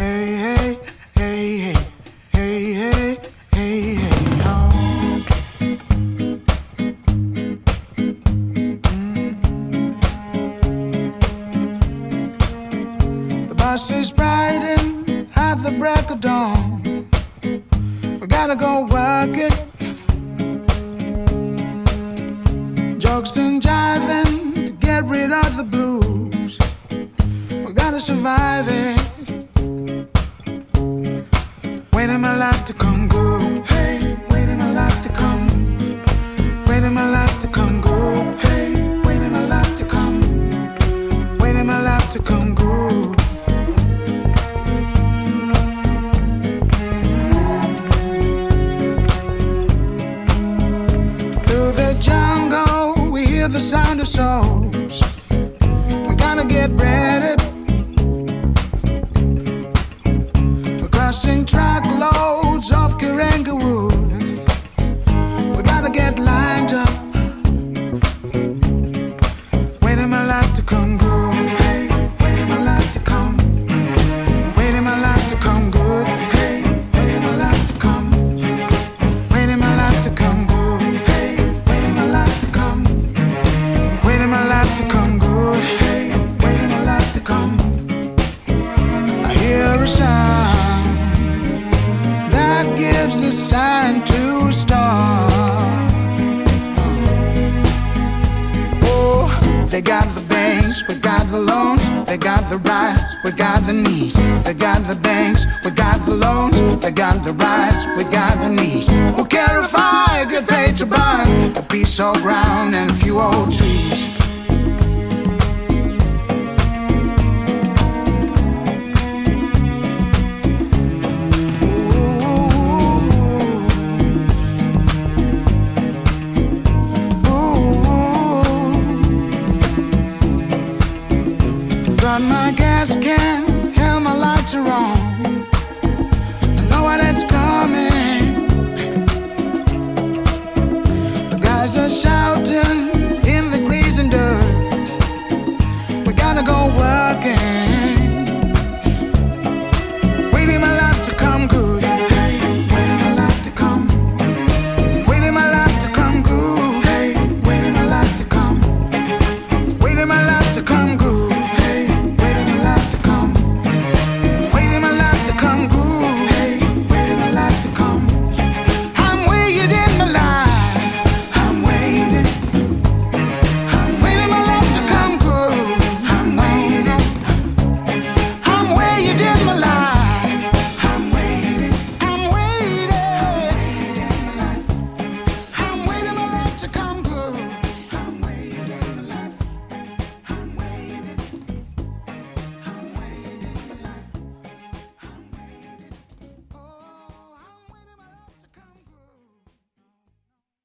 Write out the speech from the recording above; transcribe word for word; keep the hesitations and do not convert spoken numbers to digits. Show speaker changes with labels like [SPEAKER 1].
[SPEAKER 1] Bus is riding at the break of dawn. We gotta go work it. Jokes and jiving to get rid of the blues. We gotta survive it. Waiting my life to come good. Hey, waiting my life to come. Waiting my life to come good. Hey, waiting my life to come. Waiting my life to come good. The sound of souls. We gotta get ready. We're crossing truckloads of Karenga wood. We gotta get lined up. Waiting my life to come good. Hey, waiting my life to come. Waiting my life to come good. Hey, waiting my life to come. Waiting my life to come good. Hey, waiting my life to come. Waiting my life to come good. Hey, waiting my life to come. I hear a sound that gives a sign to start. Oh, they got the banks, we got the loans. They got the rights, we got the needs. They got the banks, we got the loans. They got the rights, we got the needs. Who care if I get paid to buy a piece of ground and a few old trees? Got my gas can, hell my lights are on. I know what it's coming. The guys are shouting in the grease and dirt. We gotta go working.